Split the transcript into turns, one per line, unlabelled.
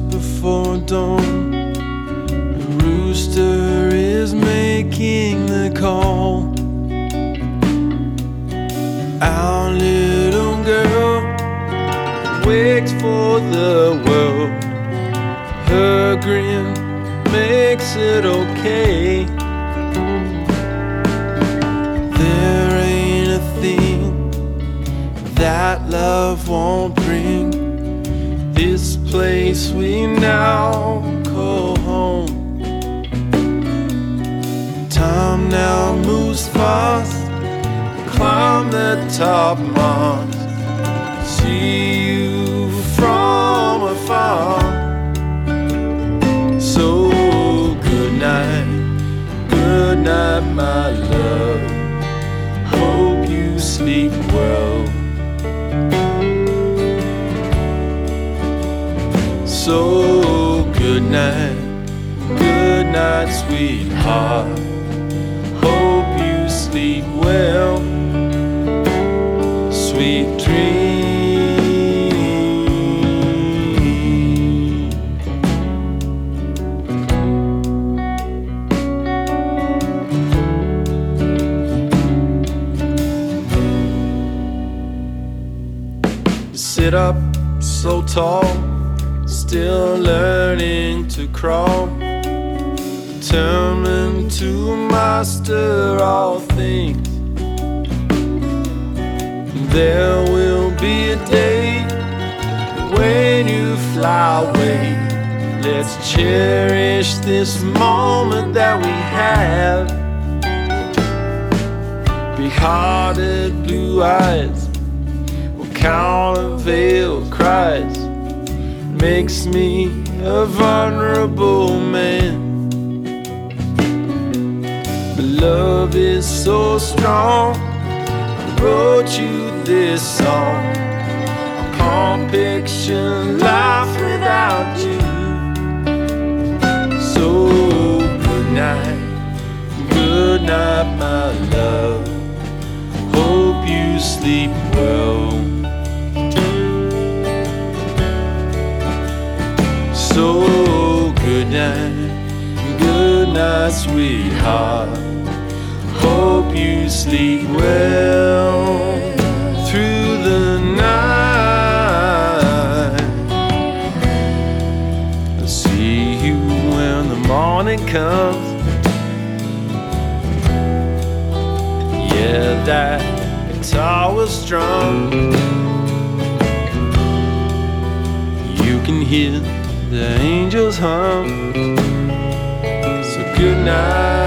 before dawn, the rooster is making the call. Our little girl wakes for the world. Her grin makes it okay. There ain't a thing that love won't bring. This place we now call home. Time now moves fast. Climb the top mast. See you from afar. So good night, my love. Hope you sleep well. So good night, sweetheart. Hope you sleep well. Sweet dream. Sit up so tall, still learning to crawl, determined to master all things. There will be a day when you fly away. Let's cherish this moment that we have. Big-hearted blue eyes will count a veiled cries. Makes me a vulnerable man. But love is so strong. I wrote you this song. I can't picture life without you. So good night, my love. Hope you sleep well. So good night, sweetheart. Hope you sleep well through the night. I'll see you when the morning comes. Yeah, that guitar was strung. You can hear the angels hum. So good night.